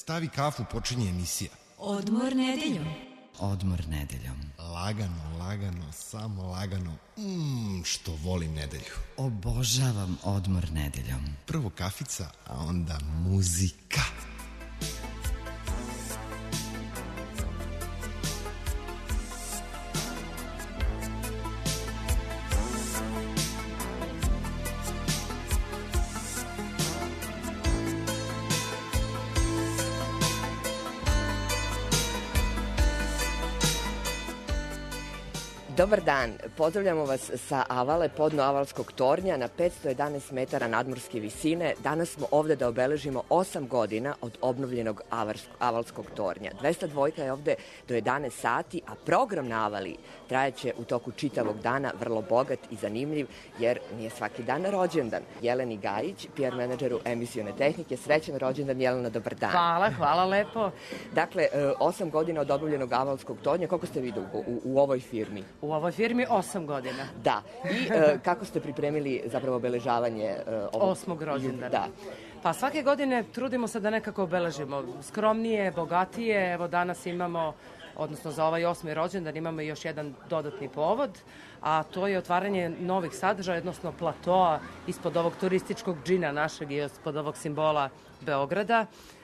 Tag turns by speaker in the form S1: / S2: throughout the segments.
S1: Stavi kafu, počinje emisija.
S2: Odmor nedeljom.
S3: Odmor nedeljom.
S1: Lagano, lagano, samo lagano. Što volim nedelju.
S3: Obožavam odmor nedeljom.
S1: Prvo kafica, a onda muzika.
S4: Dobar dan, pozdravljamo vas sa Avale, podno Avalskog tornja na 511 metara nadmorske visine. Danas smo ovde da obeležimo 8 godina od obnovljenog Avalskog tornja. 202 je ovde do 11 sati, a program na Avali trajaće u toku čitavog dana, vrlo bogat i zanimljiv, jer nije svaki dan rođendan. Jeleni Gajić, PR menadžeru emisione tehnike, srećan rođendan. Jelena, dobar dan.
S5: Hvala lepo.
S4: Dakle, 8 godina od obnovljenog Avalskog tornja, koliko ste vi dugo u ovoj firmi?
S5: U ovoj firmi 8 godina.
S4: Da. I kako ste pripremili zapravo obeležavanje ovog
S5: 8. rođendana?
S4: Da.
S5: Pa svake godine trudimo se da nekako obeležimo. Skromnije, bogatije. Evo danas imamo, odnosno za ovaj 8. rođendan imamo još jedan dodatni povod, a to je otvaranje novih sadržaja, odnosno platoa ispod ovog turističkog džina našeg i ispod ovog simbola Beograda.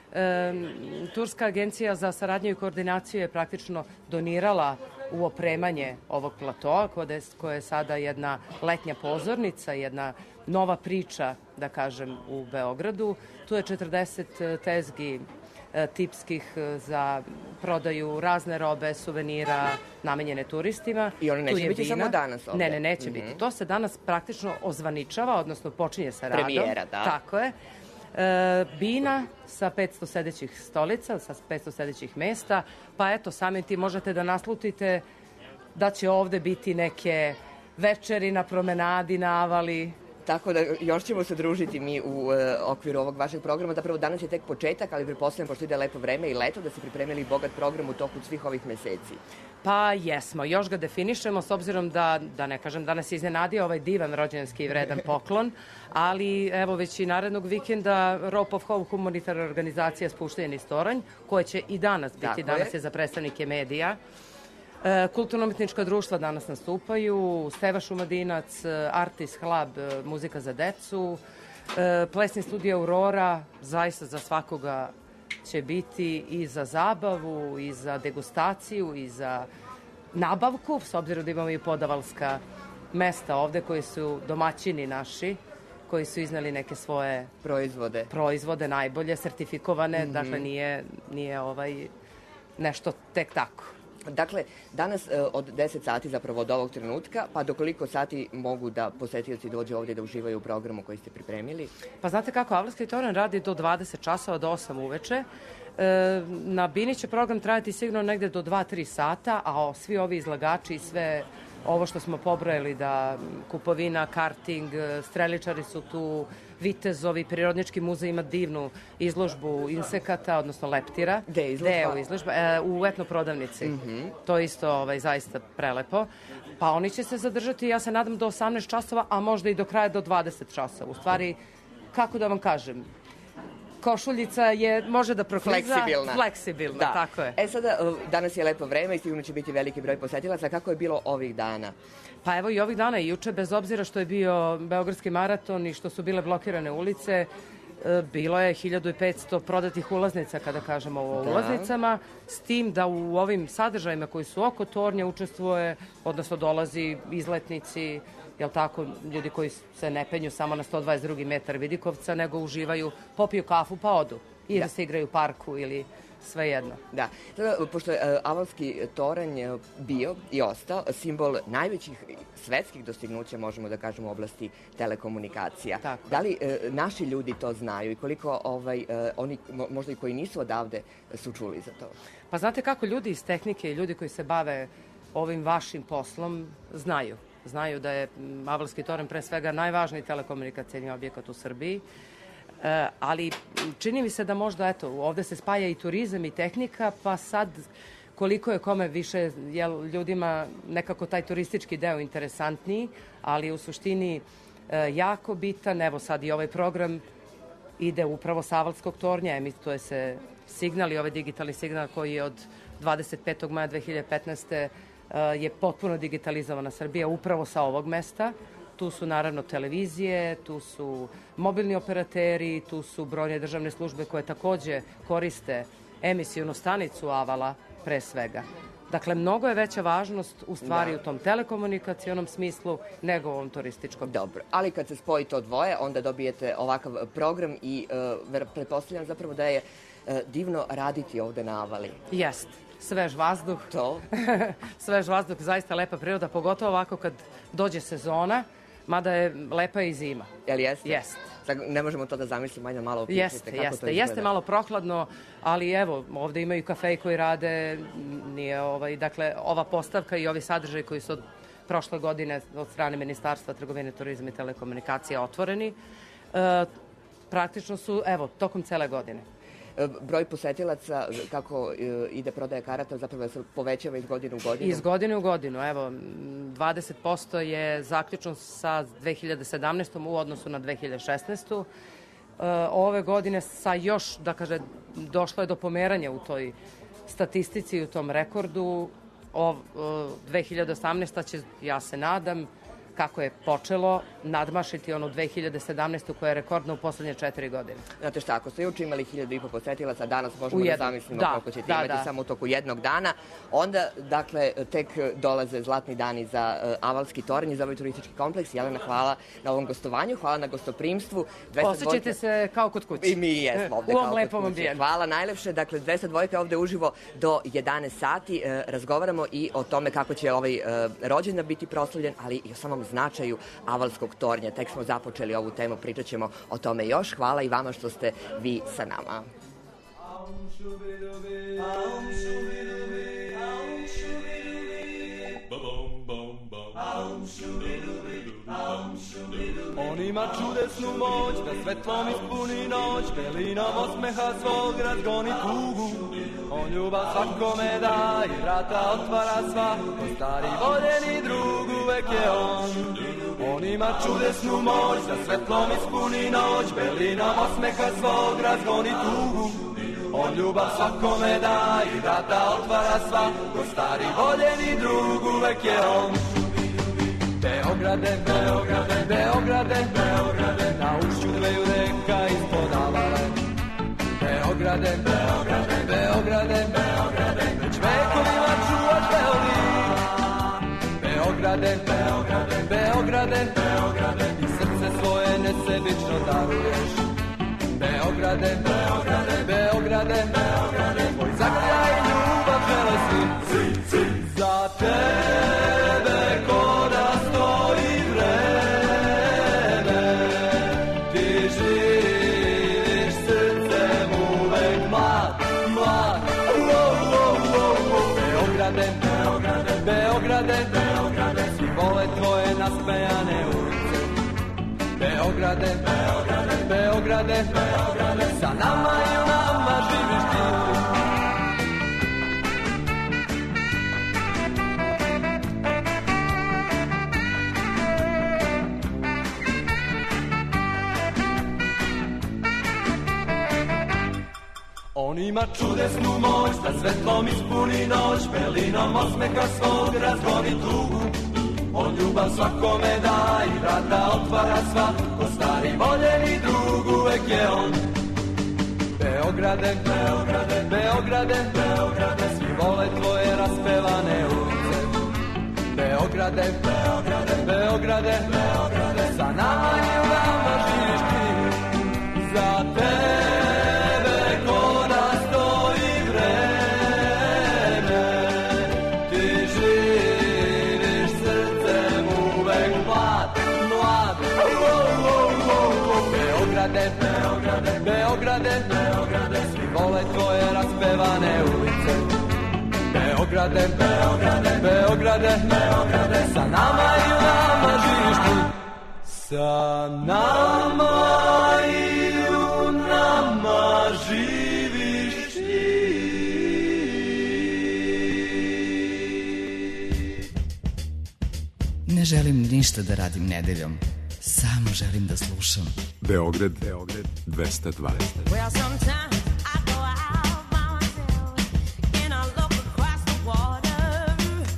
S5: Turska agencija za saradnju i koordinaciju je praktično donirala u opremanje ovog platoa, koja je sada jedna letnja pozornica, jedna nova priča, da kažem, u Beogradu. Tu je 40 tezgi tipskih za prodaju razne robe, suvenira namenjene turistima.
S4: I ono neće biti samo danas ovde?
S5: Ne, neće biti. To se danas praktično ozvaničava, odnosno počinje sa radom.
S4: Premijera, da.
S5: Tako je. Bina sa 500 sedećih stolica, sa 500 sedećih mesta, pa eto, samim ti možete da naslutite da će ovde biti neke večeri na promenadi, na Avali.
S4: Tako da još ćemo se družiti mi u okviru ovog vašeg programa. Zapravo danas je tek početak, ali pretpostavljam, pošto ide lepo vreme i leto, da ste pripremili bogat program u toku svih ovih meseci.
S5: Pa jesmo, još ga definišemo s obzirom da ne kažem da nas je iznenadio ovaj divan rođendanski i vredan poklon, ali evo već i narednog vikenda Rope of Hope humanitarna organizacija Spuštenje niz toranj, koja će i danas biti, danas je za predstavnike medija. Kulturno-umetnička društva danas nastupaju, Steva Šumadinac, Artis Hlab, muzika za decu, plesni studio Aurora, zaista za svakoga će biti i za zabavu, i za degustaciju, i za nabavku, s obzirom da imamo i podavalska mesta ovde koji su domaćini naši, koji su izneli neke svoje proizvode najbolje, sertifikovane, dakle nije nešto tek tako.
S4: Dakle, danas od 10 sati, zapravo od ovog trenutka, pa do koliko sati mogu da posetioci dođe ovdje da uživaju u programu koji ste pripremili?
S5: Pa znate kako, Avalski toranj radi do 20 časova, do 8 uveče. Na Bini će program trajati sigurno negde do 2-3 sata, a svi ovi izlagači i sve ovo što smo pobrojali, da kupovina, karting, streličari su tu, vitezovi, Prirodnički muzej ima divnu izložbu insekata, odnosno leptira.
S4: Gde je izložba?
S5: U etnoprodavnici. To je isto zaista prelepo. Pa oni će se zadržati, ja se nadam, do 18 časova, a možda i do kraja do 20 časova. U stvari, kako da vam kažem, košuljica može da prokliza. Fleksibilna, da. Tako je.
S4: Sada, danas je lepo vreme i sigurno će biti veliki broj posetilaca. Kako je bilo ovih dana?
S5: Pa evo i ovih dana i juče, bez obzira što je bio Beogradski maraton i što su bile blokirane ulice, bilo je 1500 prodatih ulaznica, kada kažemo o ulaznicama, s tim da u ovim sadržajima koji su oko tornja učestvuje, odnosno dolazi izletnici, jel tako, ljudi koji se ne penju samo na 122. metar Vidikovca, nego uživaju, popiju kafu pa odu. I da se igraju u parku ili svejedno.
S4: Da. Pošto je Avalski toranj bio i ostao simbol najvećih svetskih dostignuća, možemo da kažemo, u oblasti telekomunikacija.
S5: Tako.
S4: Da li naši ljudi to znaju i koliko oni, možda i koji nisu odavde, su čuli za to?
S5: Pa znate kako, ljudi iz tehnike i ljudi koji se bave ovim vašim poslom znaju. Znaju da je Avalski toranj pre svega najvažniji telekomunikacijni objekat u Srbiji, ali čini mi se da možda, eto, ovde se spaja i turizam i tehnika, pa sad koliko je kome više, ljudima nekako taj turistički deo interesantniji, ali u suštini jako bitan, evo sad i ovaj program ide upravo sa Avalskog tornja, emituje se signal i ovaj digitalni signal koji je od 25. maja 2015. Je potpuno digitalizovana Srbija upravo sa ovog mesta. Tu su naravno televizije, tu su mobilni operateri, tu su brojne državne službe koje takođe koriste emisijonu stanicu Avala pre svega. Dakle, mnogo je veća važnost u stvari u tom telekomunikacionom smislu nego u ovom turističkom.
S4: Dobro, ali kad se spoji to dvoje, onda dobijete ovakav program i pretpostavljam zapravo da je divno raditi ovde na Avali.
S5: Jest. Svež vazduh.
S4: To?
S5: Svež vazduh, zaista lepa priroda, pogotovo ovako kad dođe sezona, mada je lepa i zima.
S4: Jel jeste?
S5: Jest.
S4: Ne možemo to da zamislimo, ajde malo opišite kako to izgleda.
S5: Jeste malo prohladno, ali evo, ovde imaju kafeji koji rade, dakle, ova postavka i ovi sadržaji koji su od prošle godine od strane Ministarstva trgovine, turizma i telekomunikacija otvoreni, praktično su, evo, tokom cele godine.
S4: Broj posetilaca, kako ide prodaja karata, zapravo se povećava iz godine u godinu?
S5: Iz godine u godinu, evo, 20% je zaključno sa 2017. u odnosu na 2016. Ove godine sa još, da kaže, došlo je do pomeranja u toj statistici i u tom rekordu. 2018. će, ja se nadam, kako je počelo, nadmašiti onu 2017. koja je rekordna u poslednje 4 godine.
S4: Znate šta, ako ste juče imali 1.500 posetilaca, danas možemo da zamislimo koliko ćete imati samo u toku jednog dana, onda, dakle, tek dolaze zlatni dani za Avalski tornj i za ovaj turistički kompleks. Jelena, hvala na ovom gostovanju, hvala na gostoprimstvu.
S5: Osjećate se kao kod kuće.
S4: I mi jesmo ovde kao kod kuće. Hvala najlepše. Dakle, 202 ovde uživo do 11 sati. Razgovaramo i o tome kako će ovaj rođendan biti proslavljen, ali i o samom značaju Avalskog tornja. Tek smo započeli ovu temu, pričat ćemo o tome još. Hvala i vama što ste vi sa nama.
S2: On ima čudesnu moć da svetlom ispuni noć, belinom osmeha svog razgoni tugu. On ljubav svakome da i vrata otvara sva, ko stari voljeni drug uvek je on. On ima čudesnu moć da svetlom ispuni noć, belinom osmeha svog razgoni tugu. On ljubav svakome da i vrata otvara sva, ko stari voljeni drug uvek je on. Beograde, Beograde, Beograde, Beograde, na ušću dveju reka ispod Avale. Beograde, Beograde, Beograde, Beograde, već vekovima čuvaš Beograd. Beograde, Beograde, Beograde, Beograde, i srce svoje nesebično daruješ. Beograde, Beograde, Beograde, Beograde, tvoj zagrljaj i ljubav žele svi. Za tebe ko da stoji vreme, ti živiš srcem uvek mlad, mlad. Beograde, Beograde, Beograde, Beograde, svi vole tvoje naspejane ulice. Beograde, Beograde, Beograde, Beograde, sa nama i u nama živiš ti. On ima čudesnu moć da svetlom ispuni noć, belinom osmeha svog razgoni tugu. On ljubav svakome da i vrata otvara sva, ko stari voljeni drug uvek je on. Beograde, Beograde, Beograde, Beograde, svi vole tvoje raspevane ulice. Beograde, Beograde, Beograde, Beograde, sa nama i u nama živiš ti. Za tebe ko da stoji vreme, ti živiš srcem uvek mlad, mlad. Beograde, Beograde, Beograde, Beograde, svi vole tvoje raspevane ulice. Beograde, Beograde, Beograde, Beograde, sa nama i u nama živiš ti. Sa nama i u nama živiš ti.
S3: Ne želim ništa da radim nedeljom, Samo želim da slušam.
S6: Beograd 202.
S7: Well, sometimes I go out by myself and I look across the water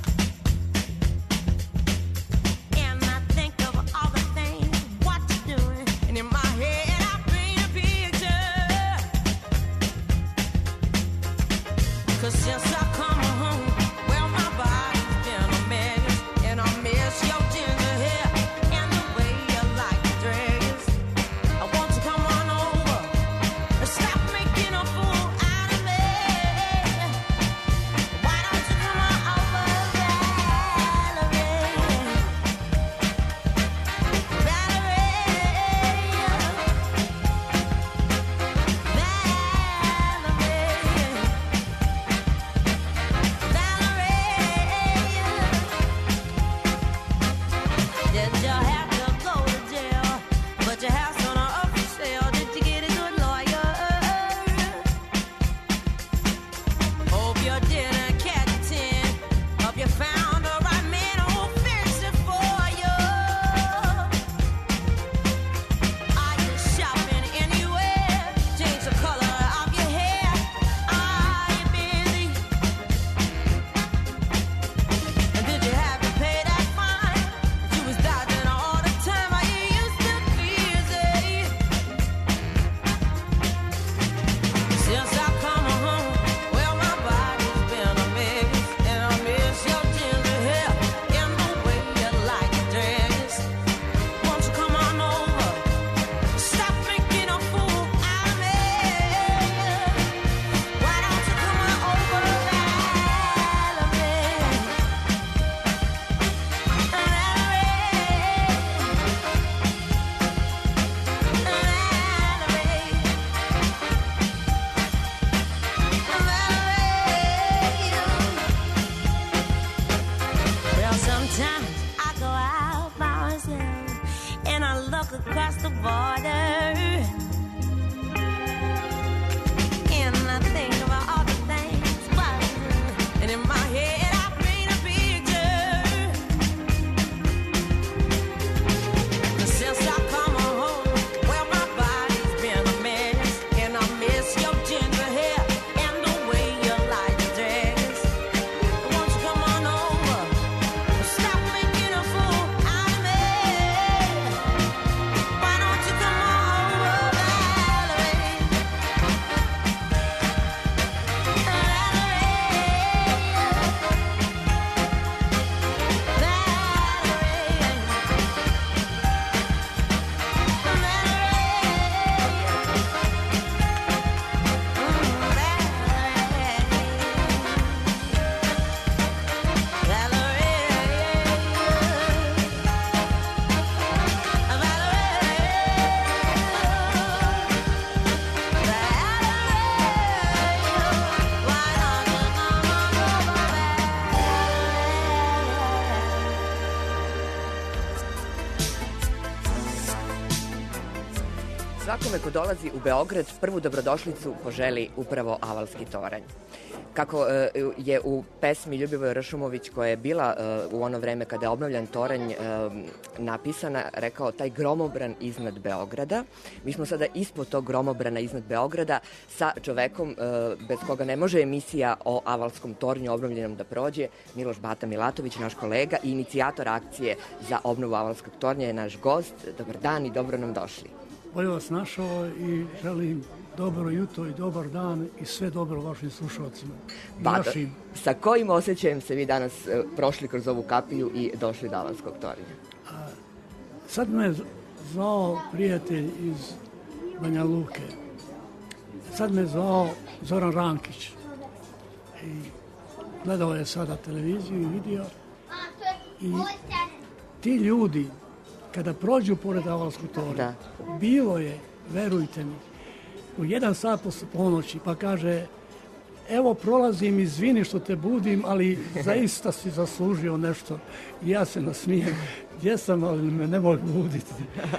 S7: and I think of all the things what you're doing, and in my head I paint a picture. 'Cause since I come home, well, my body's been a mess, and I miss your ginger hair and the way you like to dress. I want you to come on over and stop making a fool out of me. Why don't you come on over, Valerie? Did you have to go to jail? But your house on a up for sale. Did you get a good lawyer? Hope you didn't catch a 10. Hope you found the right man who'll fix it for you. Are you shopping anywhere? Change the color of your hair. Are you busy? And did you have to pay that fine? You was dodging all the time. Are you used to busy? Since I come home, well, my body's been a mess, and I miss your ginger hair and the way you like to dress. Won't you come on over? Stop making a fool out of me. Why don't you come on over, Well, sometimes I go out by myself and I look across the border and I think about all the things, and in my head I paint a picture. Since I come home, well, my body's been a mess, and I miss your ginger hair and the way you like to dress. Won't you come on over? Stop making a fool out of me. Why don't you come on over, Valerie?
S4: Svakome ko dolazi u Beograd prvu dobrodošlicu poželi upravo Avalski toranj. Kako je u pesmi Ljubivoje Ršumović, koja je bila u ono vreme kada je obnovljan toranj napisana, rekao taj gromobran iznad Beograda. Mi smo sada ispod tog gromobrana iznad Beograda sa čovekom bez koga ne može emisija o Avalskom tornju obnovljenom da prođe. Miloš Bata Milatović, naš kolega i inicijator akcije za obnovu Avalskog tornja, je naš gost. Dobar dan i dobro nam došli.
S8: Bolje vas našao i želim dobro jutro i dobar dan i sve dobro vašim slušalcima.
S4: Bata, sa kojim osjećajem se vi danas prošli kroz ovu kapiju i došli do Avalskog tornja?
S8: Sad me zvao prijatelj iz Banja Luke. Sad me zvao Zoran Rankić. I gledao je sada televiziju i vidio. I ti ljudi, kada prođu pored Avalskog tornja, bilo je, verujte mi, u 1 sat posle ponoći, pa kaže, evo prolazim, izvini što te budim, ali zaista si zaslužio nešto. I ja se nasmijem, gdje sam, ali me ne mogu buditi.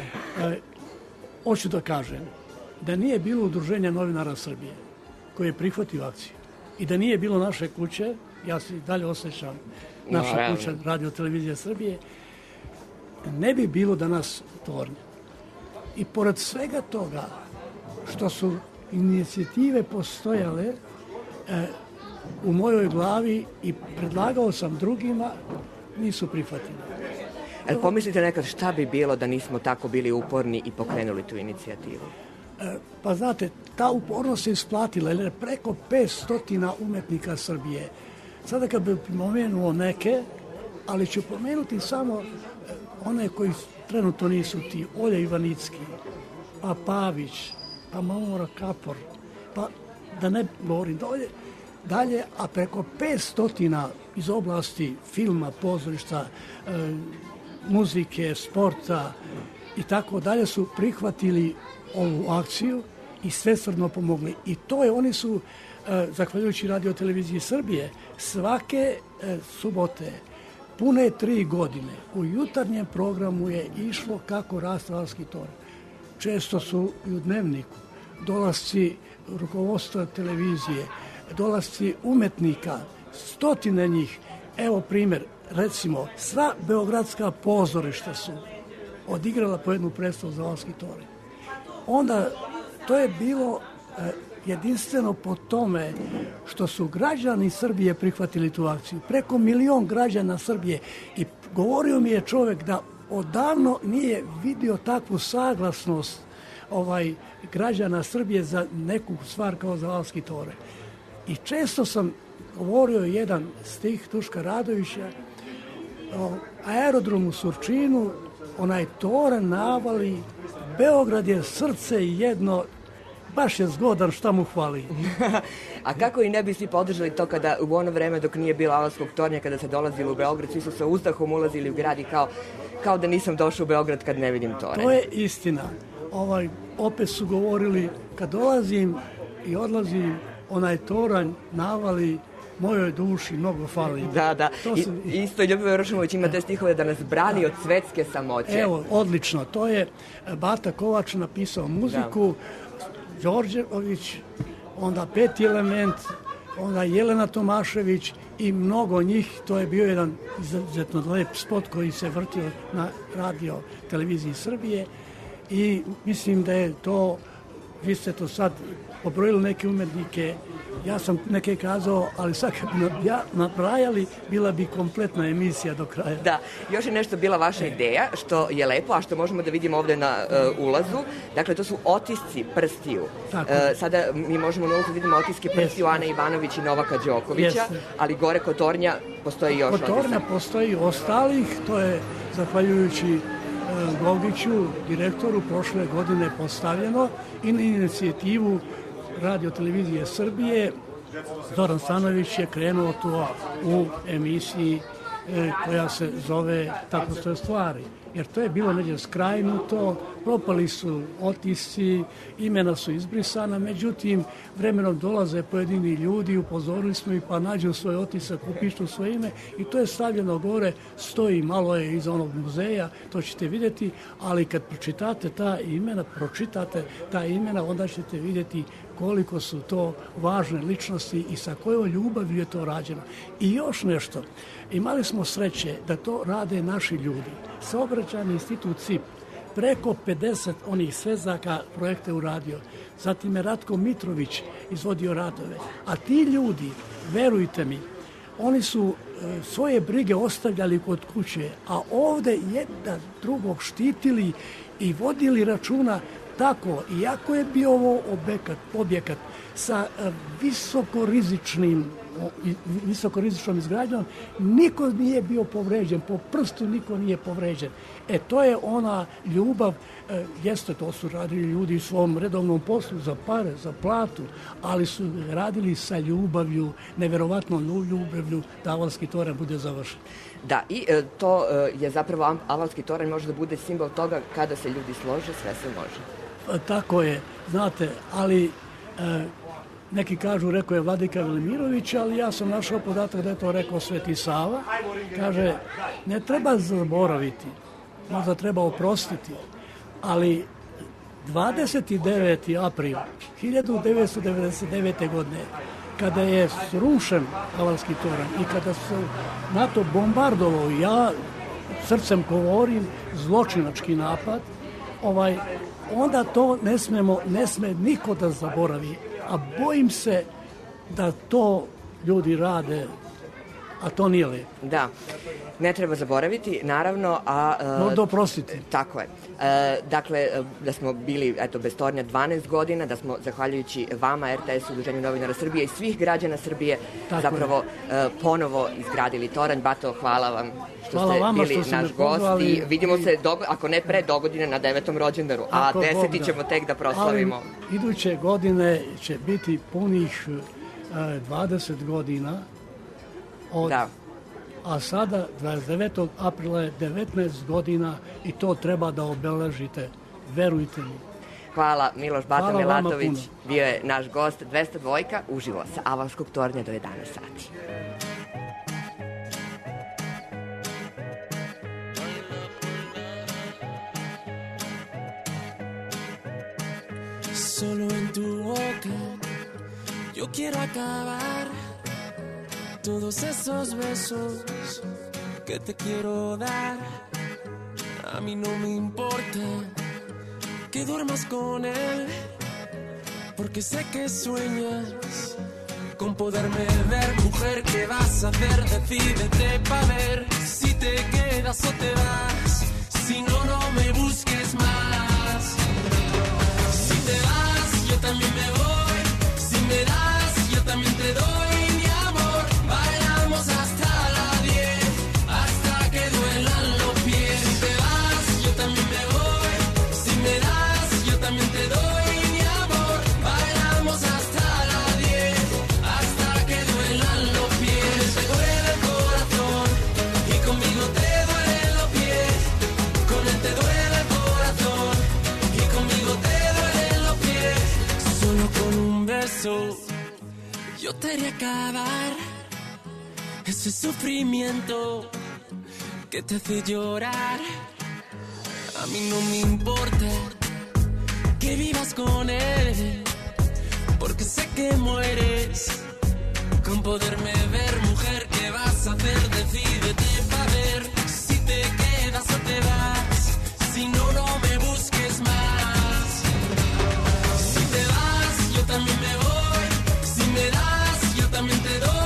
S8: Hoću da kažem, da nije bilo Udruženja novinara Srbije koji je prihvatio akciju i da nije bilo naše kuće, ja se dalje osjećam, naša kuća Radio Televizija Srbije, ne bi bilo danas tornja. I pored svega toga što su inicijative postojale u mojoj glavi i predlagao sam drugima, nisu prihvatili.
S4: Jel pomislite nekad šta bi bilo da nismo tako bili uporni i pokrenuli tu inicijativu?
S8: Pa znate, ta upornost se isplatila, jer je preko 500 umetnika Srbije. Sada kad bih pomenuo neke, ali ću pomenuti samo one koji trenutno nisu ti. Olja Ivanicki, pa Pavić, pa Mamora Kapor, pa da ne govorim dalje, a preko 500 iz oblasti filma, pozorišta, muzike, sporta i tako dalje su prihvatili ovu akciju i svesrdno pomogli. I to je, oni su, zahvaljujući Radio televiziji Srbije, svake subote, pune 3 godine, u jutarnjem programu je išlo kako raste Avalski toranj. Često su i u Dnevniku dolasci rukovodstva televizije, dolasci umetnika, stotine njih. Evo primjer, recimo, sva beogradska pozorišta su odigrala po jednu predstavu za Avalski toranj. Onda to je bilo jedinstveno po tome što su građani Srbije prihvatili tu akciju. Preko 1 milion građana Srbije. I govorio mi je čovjek da odavno nije vidio takvu saglasnost građana Srbije za neku stvar kao za Avalski toranj. I često sam govorio jedan stih Duška Radovića o aerodromu Surčinu, onaj toranj navali, Beograd je srce jedno, baš je zgodan, šta mu hvali.
S4: A kako i ne bi svi podržali to kada u ono vreme dok nije bilo Avalskog tornja, kada se dolazilo u Beograd, svi su sa uzdahom ulazili u grad i kao da nisam došao u Beograd kad ne vidim toranj.
S8: To je istina. Opet su govorili, kad dolazim i odlazim, onaj toranj navali, mojoj duši mnogo fali.
S4: Da. Isto Ljubivoje Rošumović ima te stihove da nas brani od svetske samoće.
S8: Evo, odlično. To je Bata Kovač napisao muziku, Đorđević, onda Peti element, onda Jelena Tomašević i mnogo njih. To je bio jedan izuzetno lep spot koji se vrtio na Radio televiziji Srbije i mislim da je to, vi ste to sad pobrojili neke umetnike, ja sam neke kazao, ali sad kad bi nabrajali, bila bi kompletna emisija do kraja.
S4: Da, još je nešto bila vaša ideja, što je lepo, a što možemo da vidimo ovde na ulazu. Dakle, to su otisci prstiju. Sada mi možemo na ulazu vidimo otiske prstiju Ane Ivanović i Novaka Đokovića, ali gore kod tornja postoji još otisak.
S8: Kod tornja postoji ostalih, to je zahvaljujući Gogiću, direktoru, prošle godine postavljeno i na inicijativu Radio televizije Srbije. Zoran Stanović je krenuo to u emisiji koja se zove Tako stoje stvari. Jer to je bilo negdje skrajnuto, propali su otisci, imena su izbrisana, međutim, vremenom dolaze pojedini ljudi, upozorili smo ih pa nađu svoj otisak, upišu svoje ime i to je stavljeno gore, stoji, malo je iza onog muzeja, to ćete vidjeti, ali kad pročitate ta imena, onda ćete vidjeti koliko su to važne ličnosti i sa kojoj ljubavlju je to rađeno. I još nešto, imali smo sreće da to rade naši ljudi. Saobraćajni institut CIP, preko 50 onih svezaka projekte uradio. Zatim je Ratko Mitrović izvodio radove. A ti ljudi, verujte mi, oni su svoje brige ostavljali kod kuće, a ovde jedan drugog štitili i vodili računa tako, iako je bio ovo objekat sa visokorizičnom izgradnjom, niko nije bio povređen, po prstu niko nije povređen. To je ona ljubav, jeste, to su radili ljudi u svom redovnom poslu za pare, za platu, ali su radili sa ljubavlju, neverovatnom ljubavlju da Avalski toranj bude završen.
S4: Da, i to je zapravo Avalski toranj može da bude simbol toga kada se ljudi slože, sve se može.
S8: Tako je, znate, ali neki kažu, rekao je Vladika Velimirović, ali ja sam našao podatak da je to rekao Sveti Sava. Kaže, ne treba zaboraviti, možda treba oprostiti, ali 29. april 1999. godine, kada je srušen Avalski toranj i kada se NATO bombardovao, ja srcem govorim, zločinački napad, onda to ne sme niko da zaboravi. A bojim se da to ljudi rade, a to nije lijepo.
S4: Da, ne treba zaboraviti, naravno,
S8: Možda oprostiti.
S4: Tako je. Dakle, da smo bili, bez tornja 12 godina, da smo, zahvaljujući vama, RTS, Udruženju novinara Srbije i svih građana Srbije, zapravo ponovo izgradili toranj. Bato, hvala vam što ste bili naš gost i vidimo se, ako ne pre, dogodine na 9. rođendaru, a 10. ćemo tek da proslavimo.
S8: Ali iduće godine će biti punih 20 godina a sada 29. aprila je 19 godina i to treba da obeležite, verujte mi.
S4: Hvala, Miloš Bata Milatović bio je naš gost. 202 uživo sa Avalskog tornja do 11 sati.
S9: Solo en tu boca yo quiero acabar todos esos besos que te quiero dar. A mí no me importa que duermas con él, porque sé que sueñas con poderme ver. Mujer, ¿qué vas a hacer? Decídete pa' ver si te quedas o te vas. Si no, no me busques más. Si te vas, yo también me voy. Si me das, yo también te doy. Hasta la 10, hasta que duelan los pies. Si te vas, yo también me voy. Si me das, yo también te doy. Mi amor, bailamos hasta la 10, hasta que duelan los pies. Te duele el corazón y conmigo te duelen los pies. Con él te duele el corazón y conmigo te duelen los pies. Solo con un beso yo te haré acabar ese sufrimiento que te hace llorar. A mí no me importa que vivas con él, porque sé que mueres con poderme ver. Mujer, ¿qué vas a hacer? Decídete pa' ver si te quedas o te vas. Si no, no me busques más. Si te vas, yo también me voy. Si me das, yo también te doy.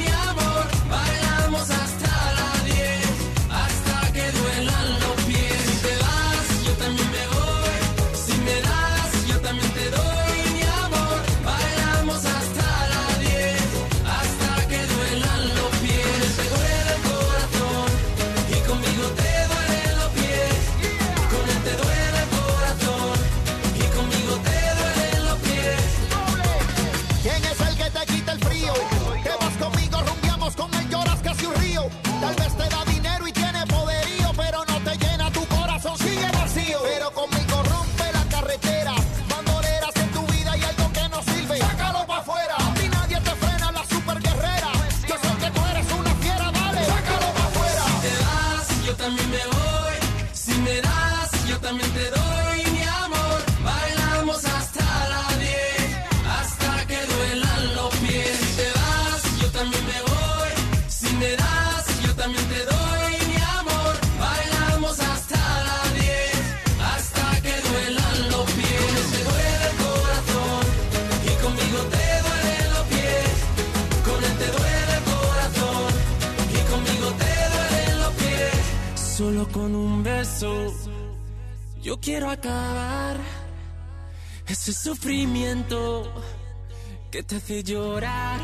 S9: Hasta la 10, hasta que duelan los pies. Si te vas, yo también me voy. Si me das, yo también te doy. Mi amor, bailamos hasta la 10, hasta que duelan los pies. Te duele el corazón y conmigo te duelen los pies. Con él te duele el corazón y conmigo te duelen los pies.
S10: ¿Quién es el que te quita el frío? Que vas conmigo, rumbiamos con él, lloras casi un río. Tal vez te da dinero y tiene poderío, pero no te llena tu corazón, sigue vacío. Pero conmigo rompe la carretera, bandoleras en tu vida y algo que no sirve, sácalo pa' afuera. A ti nadie te frena, la super guerrera. Yo sé que tú eres una fiera, dale, sácalo pa' afuera.
S9: Si te vas, yo también me voy. Si me das, yo también te doy. Mi amor, bailamos hasta la 10, hasta que duelan los pies. Si te vas, yo también me voy. Si me das, yo también te doy. Mi amor, bailamos hasta la 10, hasta que duelan los pies. Te duele el corazón y conmigo te duelen los pies. Con él te duele el corazón y conmigo te duelen los pies. Solo con un beso yo quiero acabar ese sufrimiento que te hace llorar.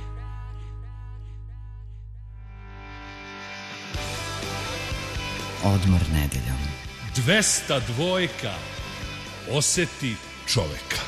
S3: Odmor nedeljom.
S11: 202 oseti čoveka.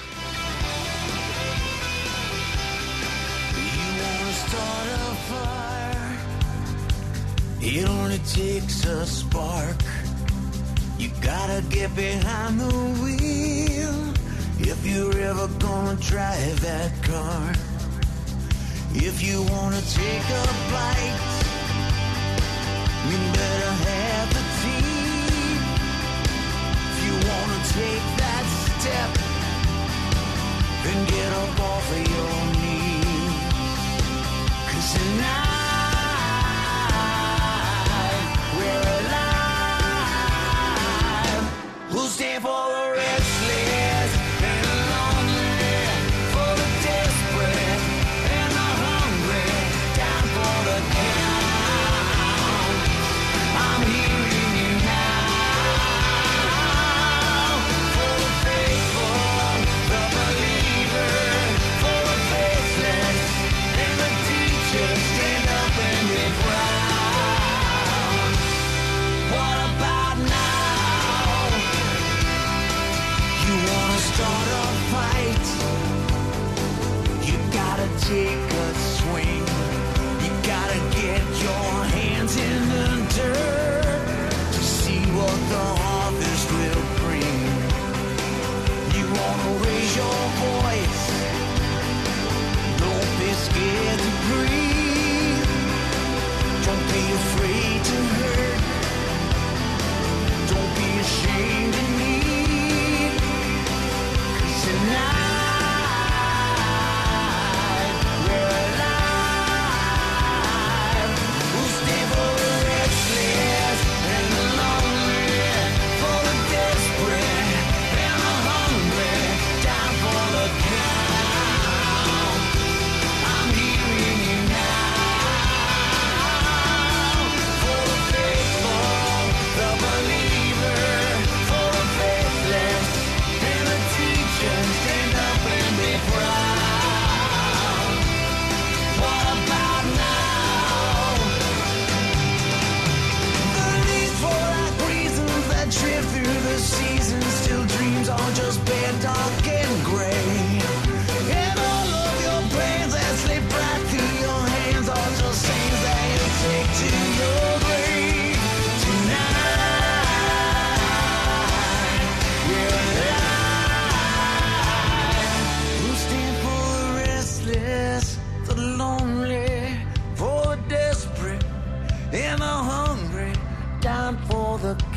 S12: It only takes a spark. You gotta get behind the wheel if you're ever gonna drive that car. If you wanna take a bite, you better have the team. If you wanna take that step, then get up off of your knees. 'Cause tonight we're alive.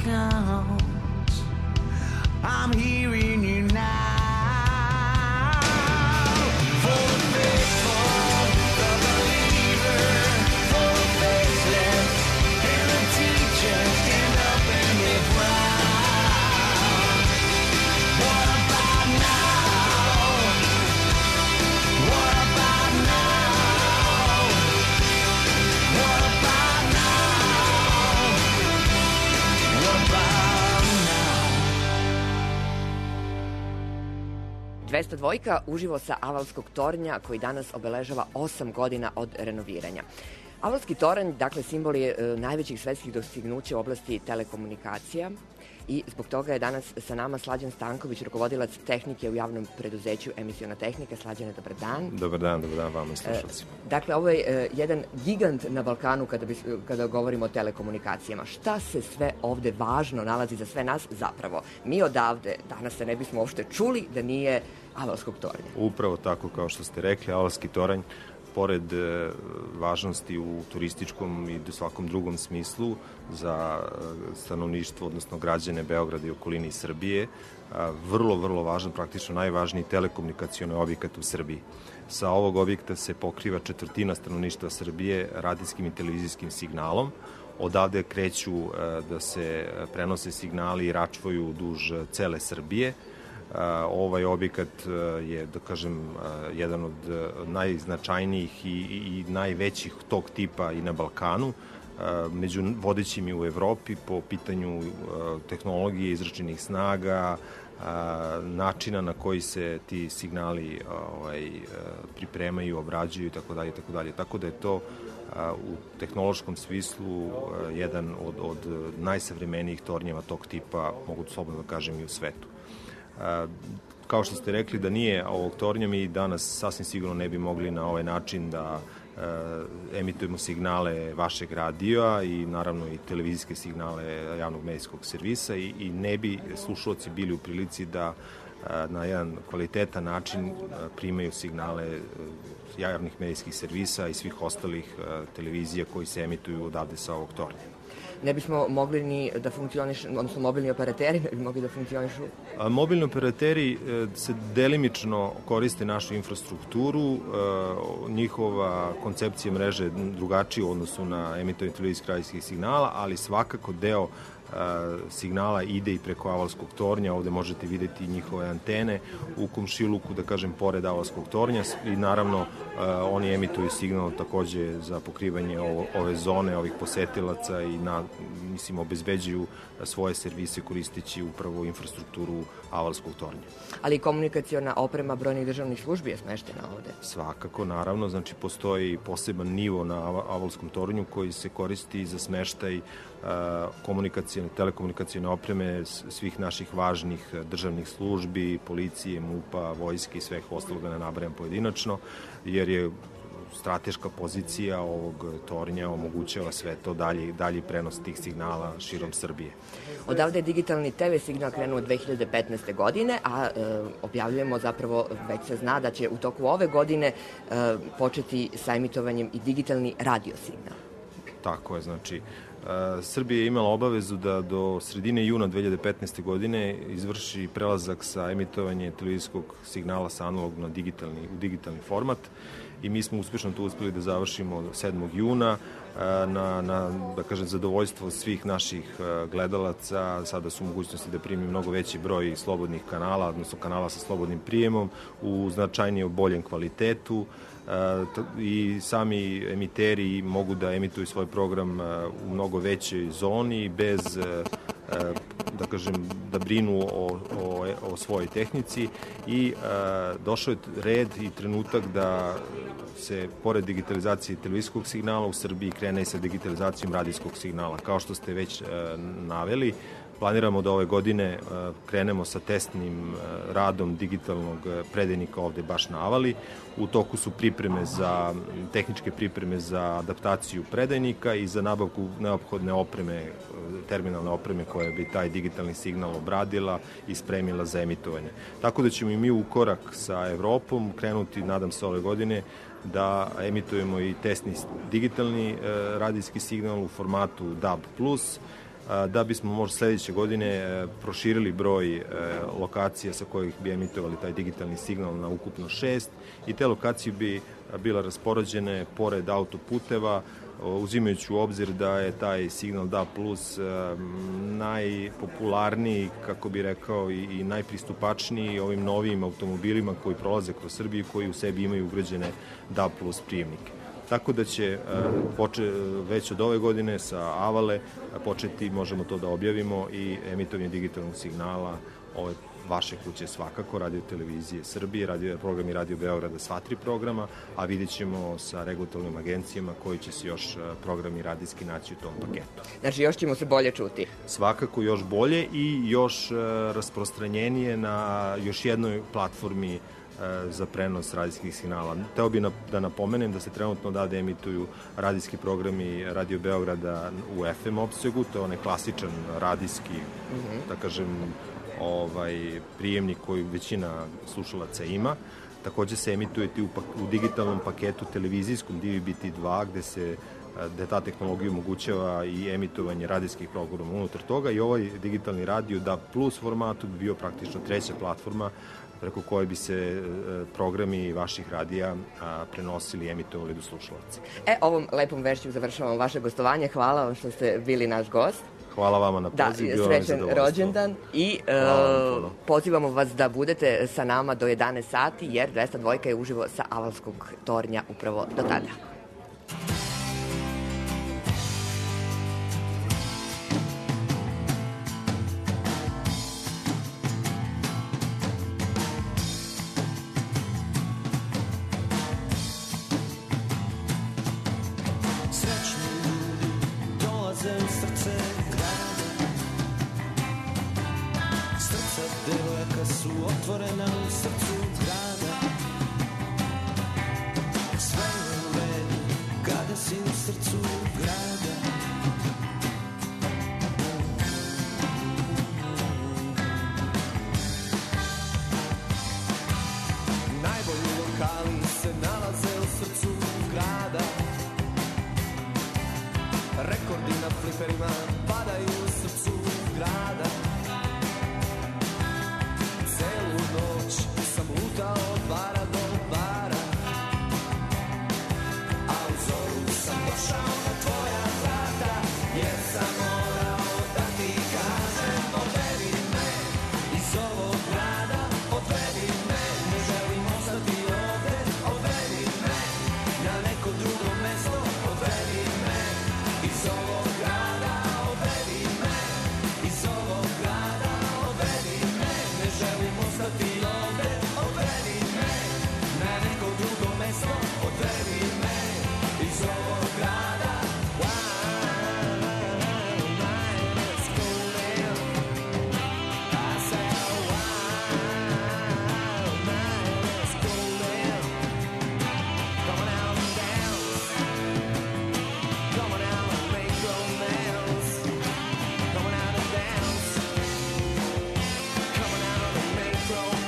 S12: counts. I'm hearing you now. For the faithful, the believer, for the faithless, and the teacher, stand up and be proud. What about now? What about now? What about now? What about now?
S4: 202 uživo sa Avalskog tornja koji danas obeležava 8 godina od renoviranja. Avalski toranj, dakle, simbol je najvećih svetskih dostignuća u oblasti telekomunikacija i zbog toga je danas sa nama Slađan Stanković, rukovodilac tehnike u javnom preduzeću Emisiona tehnika. Slađane, dobar dan.
S13: Dobar dan vama i slušalcima.
S4: Dakle, ovo je jedan gigant na Balkanu kada govorimo o telekomunikacijama. Šta se sve ovde važno nalazi za sve nas zapravo? Mi odavde danas se ne bismo uopšte čuli da nije Avalskog tornja.
S13: Upravo tako kao što ste rekli, Avalski toranj, pored važnosti u turističkom i svakom drugom smislu za stanovništvo, odnosno građane Beograda i okolini Srbije, vrlo važan, praktično najvažniji telekomunikacioni objekat u Srbiji. Sa ovog objekta se pokriva 1/4 stanovništva Srbije radijskim i televizijskim signalom. Odavde kreću da se prenose signali i račvaju duž cele Srbije. Ovaj objekat je, da kažem, jedan od najznačajnijih i najvećih tog tipa i na Balkanu, među vodećim i u Evropi po pitanju tehnologije, izračenih snaga, načina na koji se ti signali pripremaju, obrađuju itd. Tako da je to u tehnološkom smislu jedan od najsavremenijih tornjeva tog tipa, mogu slobodno da kažem, i u svetu. Kao što ste rekli, da nije ovog tornja, mi danas sasvim sigurno ne bi mogli na ovaj način da emitujemo signale vašeg radija i naravno i televizijske signale javnog medijskog servisa i ne bi slušalci bili u prilici da na jedan kvalitetan način primaju signale javnih medijskih servisa i svih ostalih televizija koji se emituju odavde sa ovog tornja.
S4: Ne bismo mogli ni da funkcionišu, odnosno mobilni operateri ne bi mogli da funkcionišu?
S13: Mobilni operateri se delimično koriste našu infrastrukturu, njihova koncepcija mreže je drugačija u odnosu na emitovanje televizijskih radijskih signala, ali svakako deo signala ide i preko Avalskog tornja. Ovde možete videti njihove antene u komšiluku, da kažem, pored Avalskog tornja i naravno oni emituju signal takođe za pokrivanje ove zone, ovih posetilaca i obezbeđuju svoje servise koristeći upravo infrastrukturu Avalskog tornja.
S4: Ali komunikaciona oprema brojnih državnih službi je smeštena ovde?
S13: Svakako, naravno, znači postoji poseban nivo na Avalskom tornju koji se koristi za smeštaj telekomunikacione opreme svih naših važnih državnih službi, policije, MUP-a, vojske i sveh ostalog, da ne nabrajam pojedinačno, jer je strateška pozicija ovog tornja omogućava sve to, dalji prenos tih signala širom Srbije.
S4: Odavde je digitalni TV signal krenuo 2015. godine, a objavljujemo, zapravo već se zna da će u toku ove godine početi sa emitovanjem i digitalni radio signal.
S13: Tako je, znači Srbija je imala obavezu da do sredine juna 2015. godine izvrši prelazak sa emitovanje televizijskog signala sa analog na digitalni format i mi smo uspešno to uspeli da završimo 7. juna na da kažem, zadovoljstvo svih naših gledalaca. Sada su mogućnosti da primi mnogo veći broj slobodnih kanala, odnosno kanala sa slobodnim prijemom u značajnije boljem kvalitetu i sami emiteri mogu da emituju svoj program u mnogo većoj zoni bez da kažem, da brinu o svojoj tehnici i došao je red i trenutak da se pored digitalizacije televizijskog signala u Srbiji krene i sa digitalizacijom radijskog signala. Kao što ste već naveli, planiramo da ove godine krenemo sa testnim radom digitalnog predajnika ovde baš na Avali. U toku su tehničke pripreme za adaptaciju predajnika i za nabavku neophodne opreme, terminalne opreme koja bi taj digitalni signal obradila i spremila za emitovanje. Tako da ćemo i mi u korak sa Evropom krenuti, nadam se, ove godine da emitujemo i testni digitalni radijski signal u formatu DAB+, da bismo možda sledeće godine proširili broj lokacija sa kojih bi emitovali taj digitalni signal na ukupno 6 i te lokacije bi bila raspoređene pored autoputeva, uzimajući u obzir da je taj signal DAB+ najpopularniji, kako bi rekao, i najpristupačniji ovim novim automobilima koji prolaze kroz Srbiju i koji u sebi imaju ugrađene DAB+ prijemnike. Tako da će već od ove godine sa Avale početi, možemo to da objavimo, i emitovanje digitalnog signala ove vaše kuće svakako, Radio televizije Srbije, programi Radio Beograda, sva 3 programa, a vidjet ćemo sa regulatornim agencijama koji će se još programi radijski naći u tom paketu.
S4: Znači još ćemo se bolje čuti.
S13: Svakako još bolje i još rasprostranjenije na još jednoj platformi za prenos radijskih signala. Teo bi da napomenem da se trenutno da emituju radijski programi Radio Beograda u FM opsegu, to je onaj klasičan radijski, da kažem, prijemnik koji većina slušalaca ima. Takođe se emituje u digitalnom paketu televizijskom DVB-T2 gde ta tehnologija omogućava i emitovanje radijskih programa unutar toga i ovaj digitalni radio DAB+ formatu bi bio praktično treća platforma preko koje bi se programi vaših radija prenosili i emitovali do slušalaca.
S4: Ovom lepom vešću završavamo vaše gostovanje. Hvala vam što ste bili naš gost.
S13: Hvala vama na poziv.
S4: Srećan rođendan i pozivamo vas da budete sa nama do 11 sati jer 202 je uživo sa Avalskog tornja upravo do tada.
S12: Otvorena u srcu grada, sve je u redu kada si u srcu grada. Najbolji lokali se nalaze u srcu grada, rekordi na fliperima padaju u srcu grada. Noć sam lutao od bara do bara, a u zoru sam došao na tvoja vrata, jer sam morao da ti kažem odvedi me iz ovog grada, odvedi me, ne želim ostati ovde, odvedi me na neko drugo mesto, odvedi me iz ovog grada, odvedi me iz ovog grada, odvedi me, ne želim ostati ovde, odvedi me na neko drugo mesto, odvedi me iz ovog grada. Let's go there. I said let's go there. Come on out and dance. Come on out and make romance. Come on out and dance. Come on out and make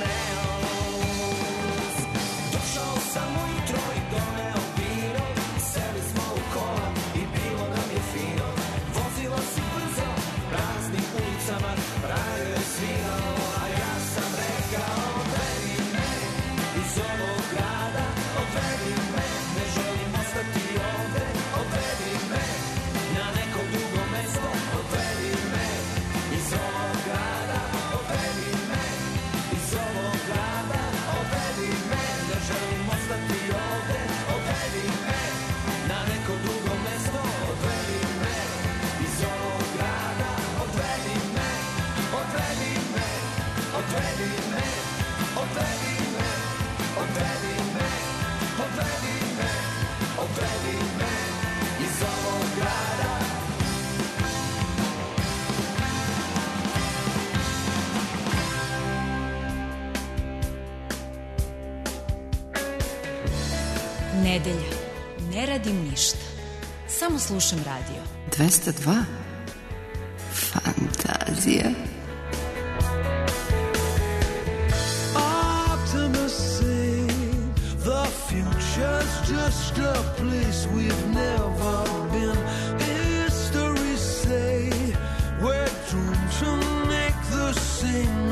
S12: romance. Došao sam ujutro i doneo vino, seli smo u kola i bilo nam je fino. Vozilo si brzo, praznim ulicama, radio je svirao, a ja sam rekao odvedi me iz ovog grada, odvedi me, ne želim ostati ovde, odvedi me na neko drugo mesto, odvedi me iz ovog grada, odvedi me iz ovog grada, odvedi me, ne želim ostati ovde, odvedi me na neko drugo mesto, odvedi me iz ovog grada, odvedi me, odvedi me, odvedi me, odvedi me, odvedi me, odvedi me, odvedi me iz ovog grada.
S14: Nedelja. Ne radim ništa. Samo slušam radio.
S15: 202. Fantazija.
S12: Optimists say the future's just a place we've never been. History say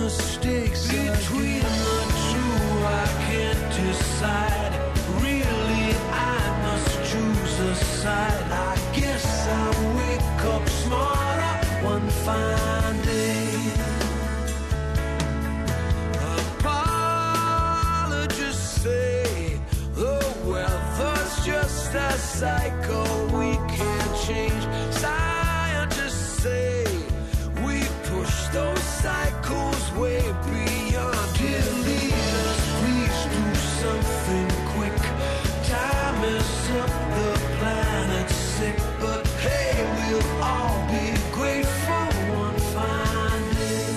S12: mistakes between the two. I can't decide. Really, I must choose a side. I guess I'll wake up smarter one fine day. Apologists say the weather's just a cycle we can't change. Scientists say we push those cycles way beyond. Dear leaders, please do something quick. Time is up, the planet's sick, but hey, we'll all be grateful one fine day.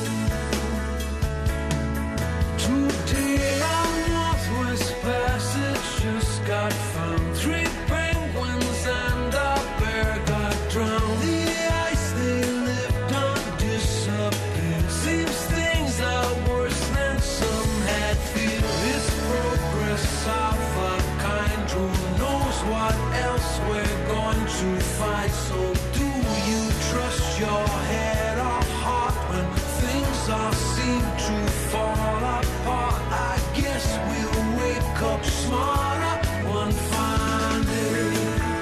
S12: Today our Northwest Passage just got found. 3 penguins and a bear got drowned. The ice they lived on disappeared. Seems things are worse than some had feared. It's progress of a kind. Who knows what else we're going to find? So do you trust your head or heart when things all seem to fall apart? I guess we'll wake up smarter one fine day.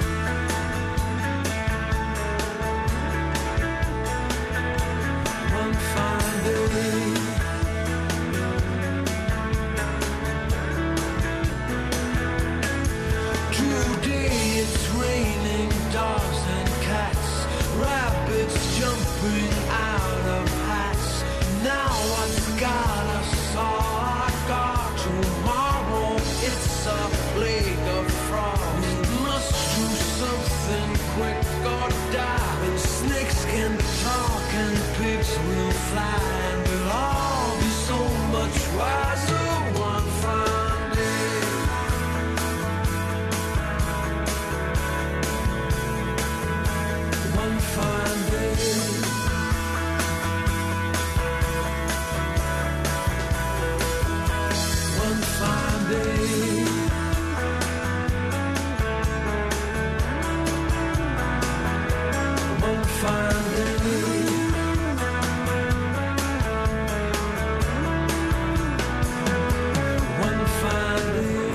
S12: One fine day. Today it's raining dogs and cats, rabbits jumping out of hats. Now what's got us all our guard? Tomorrow it's a plague of frogs. We must do something quick or die. And snakes can talk and pigs will fly, and we'll all be so much wiser one fine day. One fine day. One fine day. One fine day. One fine day.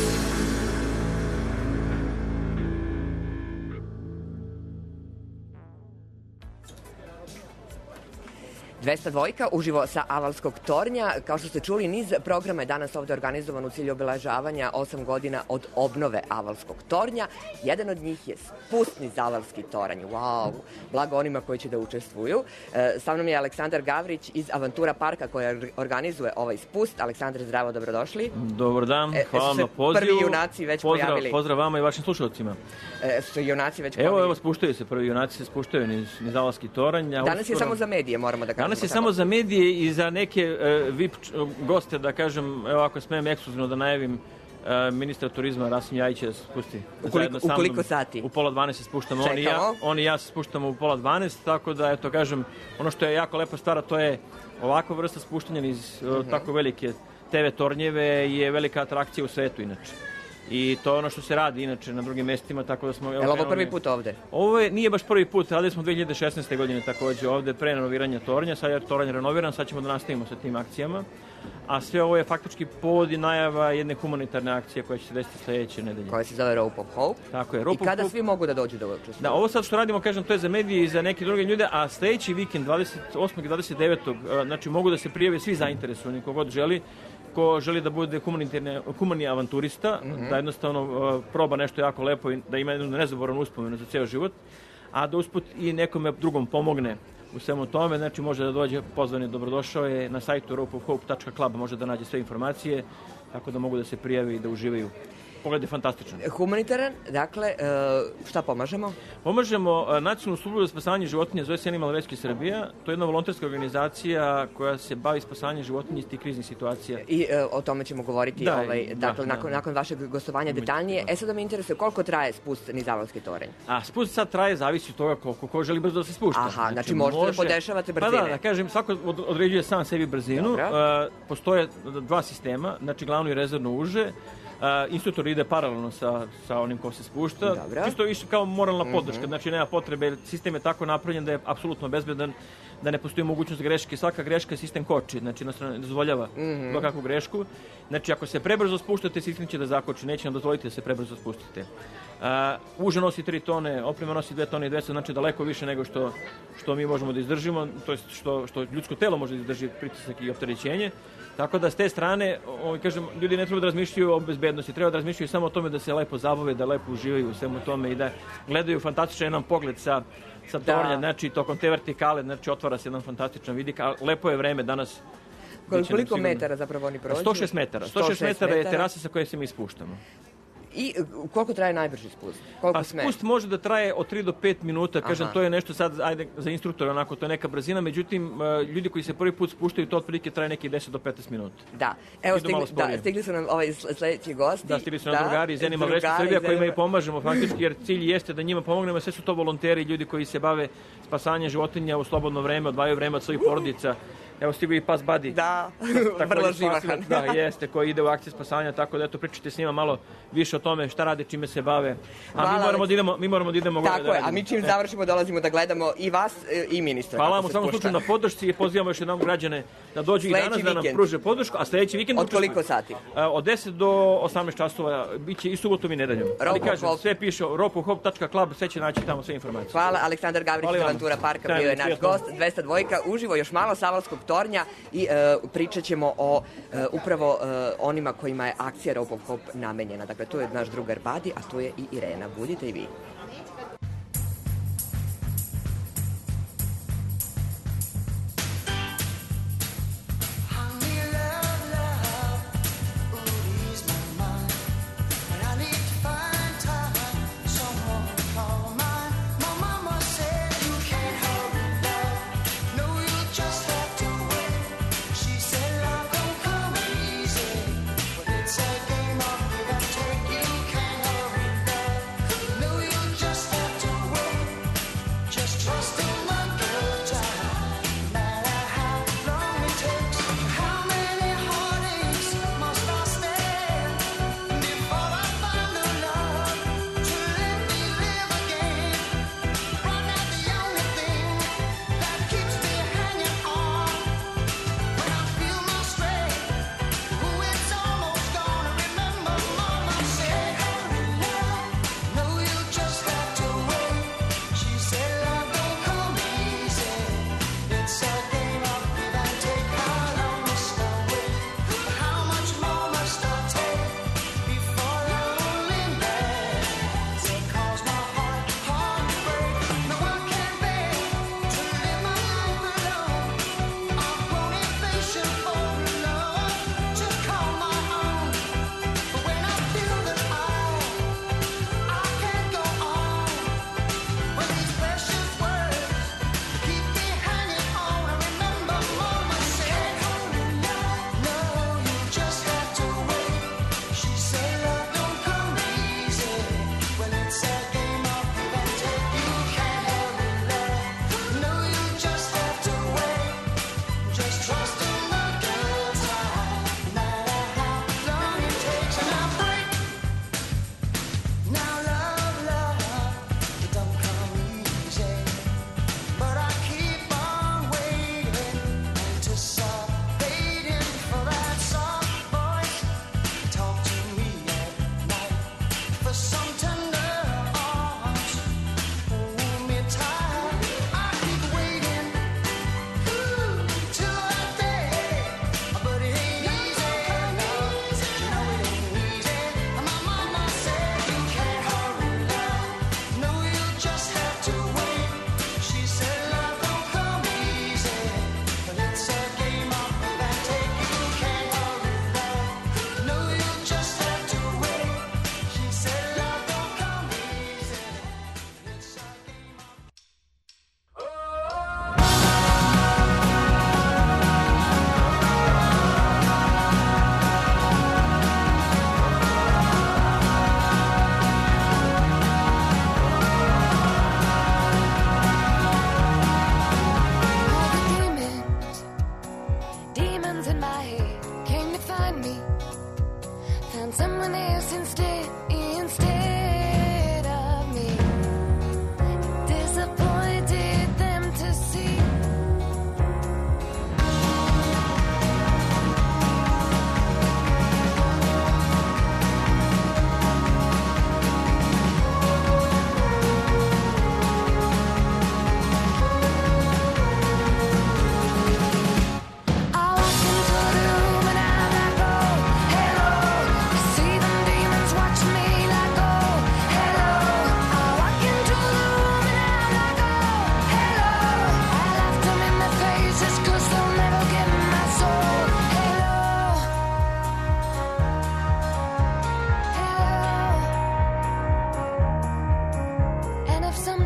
S4: 202 uživo sa Avalskog tornja. Kao što ste čuli, niz programa je danas ovde organizovan u cilju obeležavanja 8 godina od obnove Avalskog tornja. Jedan od njih je spust niz Avalski toranj. Wow, blago onima koji će da učestvuju. Sa mnom je Aleksandar Gavrić iz Avantura parka koja organizuje ovaj spust. Aleksandar, zdravo, dobrodošli.
S15: Dobar dan, hvala na pozivu.
S4: Prvi junaci već pojavili.
S15: Pozdrav vama i vašim slušalcima.
S4: Su junaci već pojavili.
S15: Evo, spuštaju se, prvi junaci se spuštaju niz Avalski toranj.
S4: Danas je samo za medije, moramo da kažemo.
S15: Danas je samo za medije i za neke VIP goste, da kažem, evo ako smijem ekskluzivno da najavim, ministra turizma Rasim Ljajić će se spusti.
S4: U koliko sati?
S15: U 11:30 se spuštamo.
S4: Čekamo.
S15: On i ja se spuštamo u 11:30, tako da, eto, kažem, ono što je jako lepa stvar, to je ovakva vrsta spuštanja iz tako velike TV tornjeve je velika atrakcija u svetu, inače. I to je ono što se radi inače na drugim mestima, tako da smo...
S4: Je li ovo prvi put ovde?
S15: Ovo nije baš prvi put, radili smo 2016. godine takođe ovde pre renoviranja tornja, sad je tornj renoviran, sad ćemo da nastavimo sa tim akcijama, a sve ovo je faktički povod i najava jedne humanitarne akcije koja će se desiti sledeće nedelje.
S4: Koja se zove Rope of Hope.
S15: Tako je, Rope of Hope.
S4: I kada svi mogu da dođu da učestvuju?
S15: Da, ovo sad što radimo, kažem, to je za medije i za neke druge ljude, a sledeći vikend, 28. i 29. znači mogu da se prijave svi zainteresovani, kogod želi, ko želi da bude humani avanturista, da jednostavno proba nešto jako lepo i da ima jednu nezaboravnu uspomenu za ceo život, a da usput i nekome drugom pomogne u svemu tome, znači može da dođe, pozvan je, dobrodošao je, na sajtu ropeofhope.club može da nađe sve informacije, tako da mogu da se prijave i da uživaju. Pogled je fantastičan.
S4: Humanitaran, dakle, šta pomažemo?
S15: Pomažemo Nacionalnu službu za spasavanje životinja, zove se Animal Rescue Srbija. To je jedna volonterska organizacija koja se bavi spasavanjem životinja iz tih kriznih situacija.
S4: I o tome ćemo govoriti nakon vašeg gostovanja detaljnije. Sad da me interesuje koliko traje spust niz Avalski toranj?
S15: A spust sad traje, zavisi od toga koliko ko želi brzo da se spušta.
S4: Aha, znači možete da podešavate brzine.
S15: Pa da, kažem, svako određuje sam sebi brzinu. Postoje dva sistema, znači glavno i rezervno uže. Instruktor ide paralelno sa onim ko se spušta.
S4: Dobro.
S15: Čisto više kao moralna podrška, znači nema potrebe, jer sistem je tako napravljen da je apsolutno bezbedan, da ne postoji mogućnost greške. Svaka greška sistem koči, znači jednostavno ne dozvoljava bilo kakvu grešku. Znači ako se prebrzo spuštate, sistem će da zakoči, neće nam dozvoliti da se prebrzo spustite. Uže nosi 3 tone, oprema nosi 2 tone i 200, znači daleko više nego što mi možemo da izdržimo, to je što ljudsko telo može da izdrži pritisak i opterećenje. Tako da s te strane, kažem, ljudi ne treba da razmišljaju o bezbednosti, treba da razmišljaju samo o tome da se lepo zabave, da lepo uživaju u svemu tome i da gledaju fantastičan jedan pogled sa tornja, znači tokom te vertikale, znači otvara se jedan fantastičan vidik, a lepo je vreme danas.
S4: Koliko metara zapravo oni prođu?
S15: 106 metara. 106 metara je terasa sa koje se mi spuštamo.
S4: I koliko traje najbrži spust? Koliko sme?
S15: Spust može da traje od 3 do 5 minuta, kažem, to je nešto sad, ajde, za instruktora, onako, to je neka brzina, međutim, ljudi koji se prvi put spuštaju, to otprilike traje neki 10 do 15 minuta.
S4: Da, evo stigli su nam sledeći gosti.
S15: Da, stigli su nam drugari iz Animal Rescue Srbija, kojima i pomažemo faktički, jer cilj jeste da njima pomognemo, sve su to volonteri, ljudi koji se bave spasanjem životinja u slobodno vreme, odvajaju vreme od svojih porodica. Evo stigu i pas Buddy.
S4: Da, vrlo živahan.
S15: Da, jeste, koji ide u akcije spasanja, tako da eto, pričajte s njima malo više o tome šta rade, čime se bave. A mi moramo da idemo gore.
S4: Tako je, a mi čim završimo dolazimo da gledamo i vas i ministra.
S15: Hvala vam u samom slučaju na podršci i pozivamo još jednom građane da dođu i danas da nam pruže podršku, a sledeći vikend...
S4: Od koliko sati?
S15: Od 10 do 18 časova, bit će i subotom i nedeljom. Ali kažem, sve piše ropohope.club, sve će naći tamo sve informacije.
S4: Hvala, Aleksandar Gavrić iz Avantura parka bio je naš gost, 202, uživo još malo sa Avalskog tornja i pričat ćemo o upravo onima kojima je akcija Rope of Hope namenjena. Dakle, tu je naš drugar Badi, a tu je i Irena. Budite i vi.
S9: It's a game of give and take, you can't hurry, love.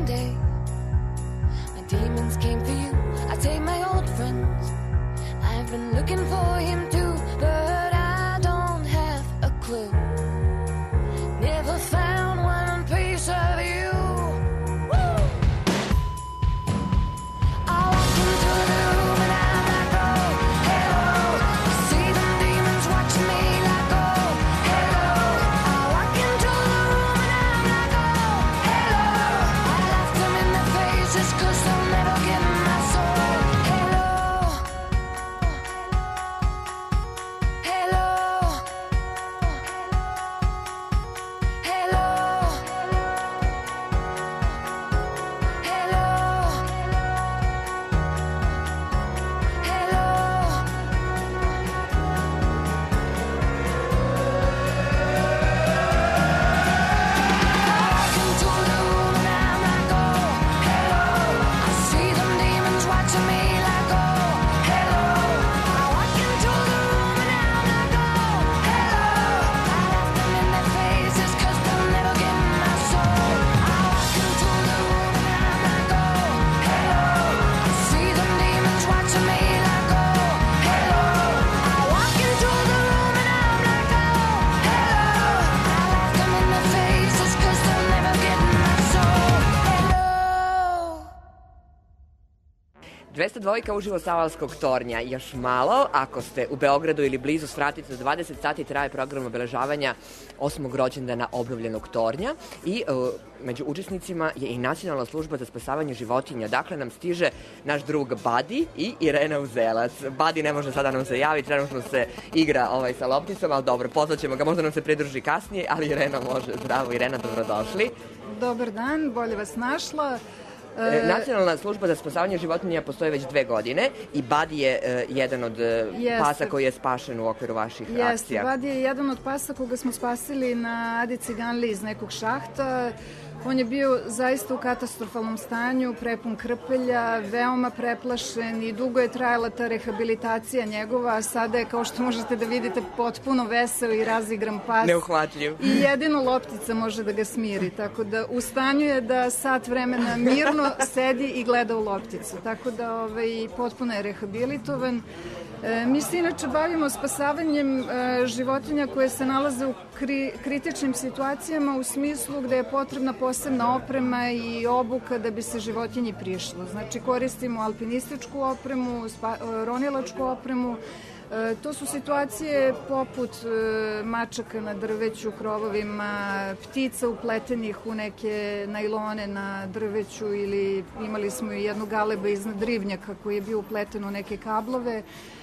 S16: one day my demons came for you. I take my old friends, I've been looking for him too, but I don't have a clue. Never found one piece of you. Woo! I walk into the room and I'm like, oh, hello. I see them demons watching me like, oh, hello. I walk into the room and I'm like, oh, hello. I laugh them in their faces 'cause they'll never get my soul. Hello. Hello. Hello. Hello. Hello. Walk into the room and I'm like, oh, hello. I see them demons watching me like, oh, hello. I walk into the room and I'm like, oh, hello. I laugh them in their faces 'cause they'll never get my soul. I walk into the room and I'm like, oh, hello. I see them demons watching me like, oh, hello. I walk into the room and I'm like, oh, hello. I laugh them in their faces 'cause they'll never get my soul. Hello.
S4: 202 uživo sa Avalskog tornja. Još malo, ako ste u Beogradu ili blizu, svratite do 20 sati, traje program obeležavanja 8. rođendana obnovljenog tornja i među učesnicima je i Nacionalna služba za spasavanje životinja. Dakle, nam stiže naš drug Badi i Irena Uzelac. Badi ne može sada nam se javiti, trenutno se igra sa lopticom, ali dobro, pozvaćemo ga, možda nam se pridruži kasnije, ali Irena može. Zdravo, Irena, dobrodošli.
S17: Dobar dan, bolje vas našla.
S4: Nacionalna služba za spasavanje životinja postoji već 2 godine i Badi je jedan od pasa koji je spašen u okviru vaših akcija.
S17: Jeste, Badi je jedan od pasa koga smo spasili na Adi Ciganli iz nekog šahta. On je bio zaista u katastrofalnom stanju, prepun krpelja, veoma preplašen i dugo je trajala ta rehabilitacija njegova, a sada je, kao što možete da vidite, potpuno veseo i razigran pas.
S4: Neuhvatljiv.
S17: I jedino loptica može da ga smiri, tako da u stanju je da sat vremena mirno sedi i gleda u lopticu, tako da potpuno je rehabilitovan. Mi se inače bavimo spasavanjem životinja koje se nalaze u kritičnim situacijama u smislu gde je potrebna posebna oprema i obuka da bi se životinji prišlo. Znači koristimo alpinističku opremu, ronilačku opremu. To su situacije poput mačaka na drveću, krovovima, ptica upletenih u neke najlone na drveću ili imali smo i jednu galebu iznad ribnjaka koji je bio upleten u neke kablove.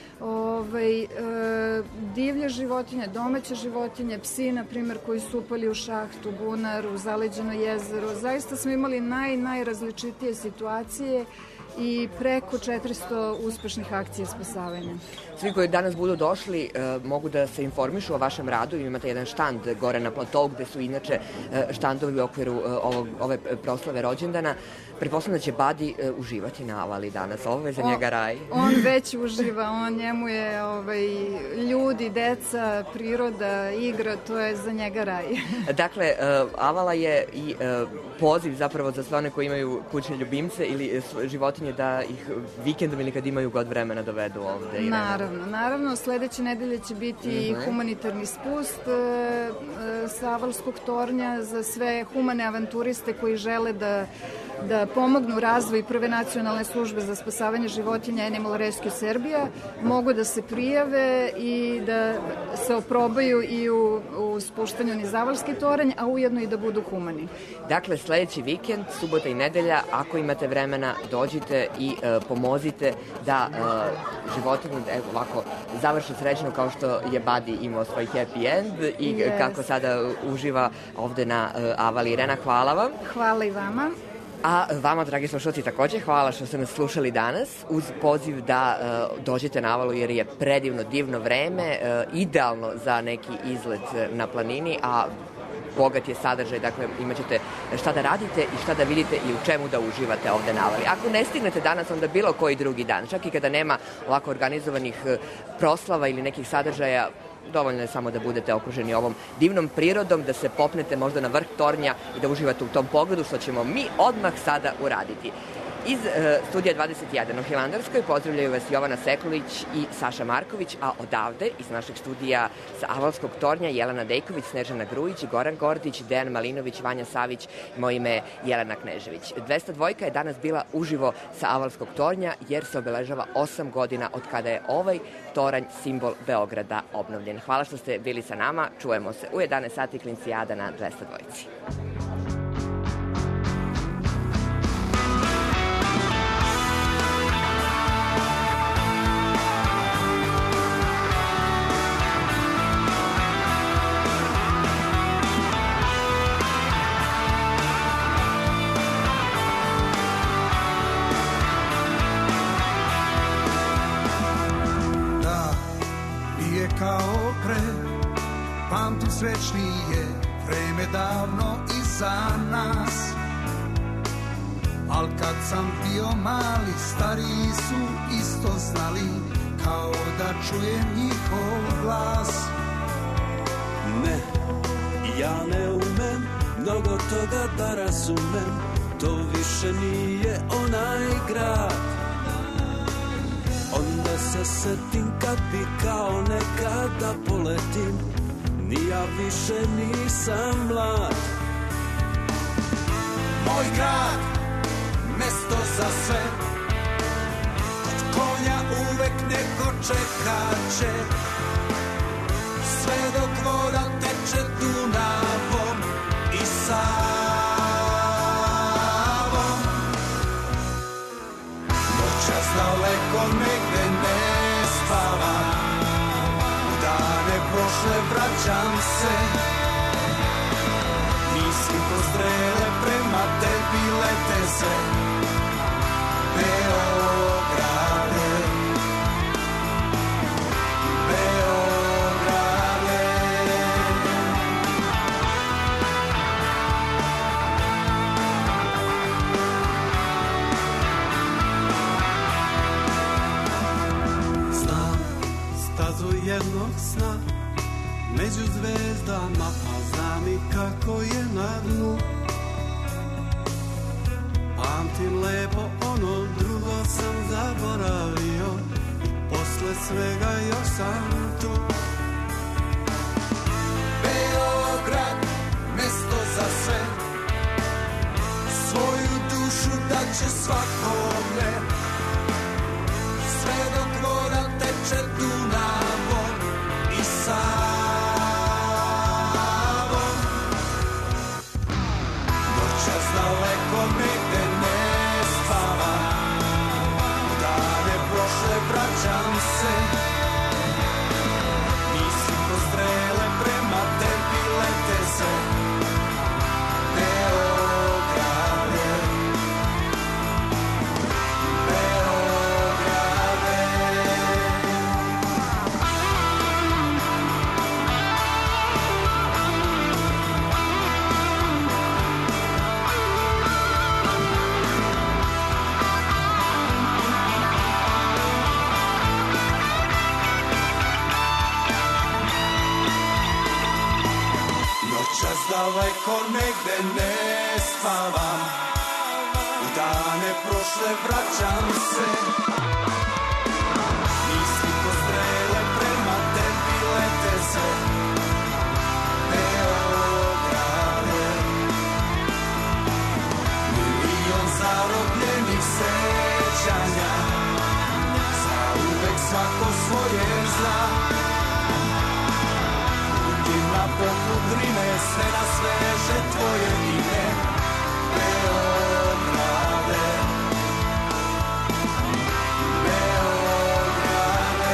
S17: Divlje životinje, domaće životinje, psi, na primjer, koji su upali u šahtu, bunar, u zaleđeno jezero. Zaista smo imali najrazličitije situacije i preko 400 uspešnih akcija spasavanja.
S4: Svi koji danas budu došli mogu da se informišu o vašem radu. Imate jedan štand gore na platovu gde su inače štandovi u okviru ove proslave rođendana. Pretpostavljam da će Badi uživati na Avali danas. Ovo je za njega raj.
S17: On već uživa, njemu je ljudi, deca, priroda, igra, to je za njega raj.
S4: Dakle, Avala je i poziv zapravo za sve one koji imaju kućne ljubimce ili životinje da ih vikendom ili kad imaju god vremena dovedu ovde.
S17: Naravno, sledeće nedelje će biti humanitarni spust sa Avalskog tornja za sve humane avanturiste koji žele da pomognu razvoj prve nacionalne službe za spasavanje životinja Animal Rescue Serbia, mogu da se prijave i da se oprobaju i u spuštanju niz Avalski toranj, a ujedno i da budu humani.
S4: Dakle, sledeći vikend, subota i nedelja, ako imate vremena, dođite i pomozite da životinje ovako završe srećno kao što je Badi imao svoj happy end i kako sada uživa ovde na Avali. Irena, hvala vam.
S17: Hvala i vama.
S4: A vama, dragi slušalci, takođe hvala što ste nas slušali danas, uz poziv da dođete na Avalu jer je predivno, divno vreme, idealno za neki izlet na planini, a bogat je sadržaj, dakle imat ćete šta da radite i šta da vidite i u čemu da uživate ovde na Avali. Ako ne stignete danas, onda bilo koji drugi dan, čak i kada nema ovako organizovanih proslava ili nekih sadržaja, dovoljno je samo da budete okruženi ovom divnom prirodom, da se popnete možda na vrh tornja i da uživate u tom pogledu, što ćemo mi odmah sada uraditi. Iz studija 21 u Hilandarskoj pozdravljaju vas Jovana Sekulić i Saša Marković, a odavde iz našeg studija sa Avalskog tornja Jelena Dejković, Snežana Grujić, Goran Gordić, Dejan Malinović, Vanja Savić, moje ime je Jelena Knežević. 202 je danas bila uživo sa Avalskog tornja jer se obeležava 8 godina od kada je ovaj toranj simbol Beograda obnovljen. Hvala što ste bili sa nama, čujemo se u 11 sati Klincijada na 202.
S18: Kao pre, pamtim srećnije vreme davno iza nas. Al kad sam bio mali, stariji su isto znali, kao da čujem njihov glas.
S19: Ne, ja ne umem mnogo toga da razumem, to više nije onaj grad. Onda se setim kad bi kao nekada poletim, ni ja više nisam mlad.
S18: Moj grad, mesto za sve, kod konja uvek neko čekaće, sve dok voda teče Dunavom i Savom. Noćas daleko negde ne spavam, u dane prošle vraćam se, misli ko strele prema tebi lete se. Beograde, Beograde.
S19: Znam stazu jednog sna među zvezdama, a znam i kako je na dnu. Pamtim lepo ono drugo sam zaboravio, posle svega još sam tu.
S18: Beograd, mesto za sve, svoju dušu daće svakome, sve dok voda teče Dunavom i Savom. Noćas daleko negde ne spavam, u dane prošle vraćam se, misli ko strele prema tebi lete se. Beograde, Beograde. Noćas daleko negde ne spavam, u dane prošle vraćam se, misli ko strele prema tebi lete se. Beograde, milion zarobljenih sećanja, zauvek svako svoje zna. Na poput Drine, sve na sveže tvoje ime. Beograde, Beograde.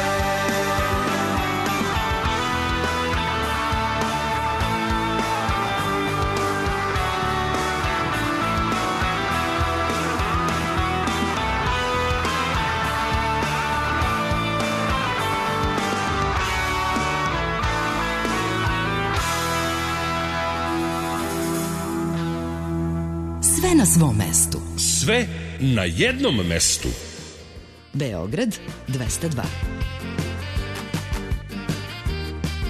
S3: Sve na svom mestu.
S11: Sve na jednom mestu.
S3: Beograd 202.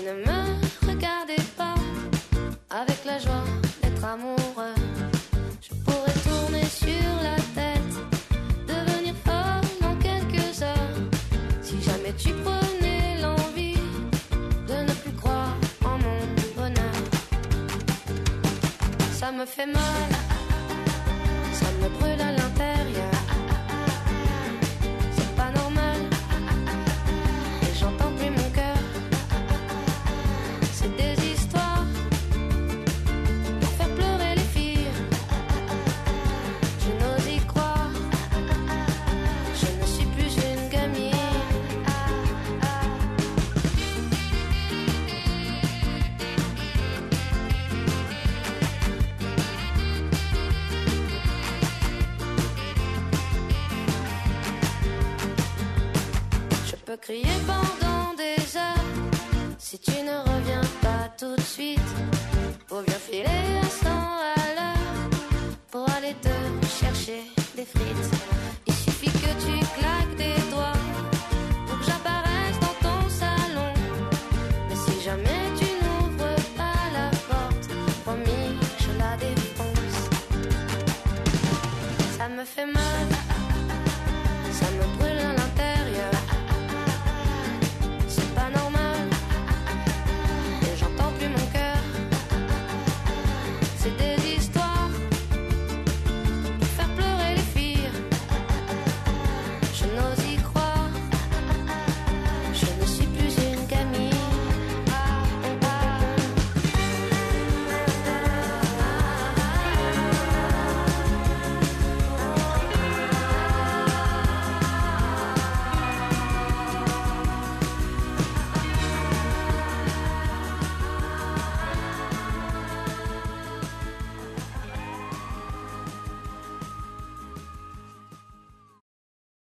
S20: ne me regardez pas avec la joie d'être amoureux. Je pourrais tourner sur la tête, devenir folle en quelques heures. Si jamais tu prenais l'envie de ne plus croire en mon bonheur. Ça me fait mal, ça me brûle à l'intérieur. C'est pas normal, et j'entends plus mon cœur. C'est des histoires pour faire pleurer les filles. Je n'ose y croire, je ne suis plus une gamine. Je peux crier pendant des heures si tu ne reviens pas tout de suite. Faut bien filer à 100 à l'heure pour aller te chercher des frites. Il suffit que tu claques des doigts pour que j'apparaisse dans ton salon. Mais si jamais tu n'ouvres pas la porte, promis, je la défonce. Ça me fait mal, ça me brûle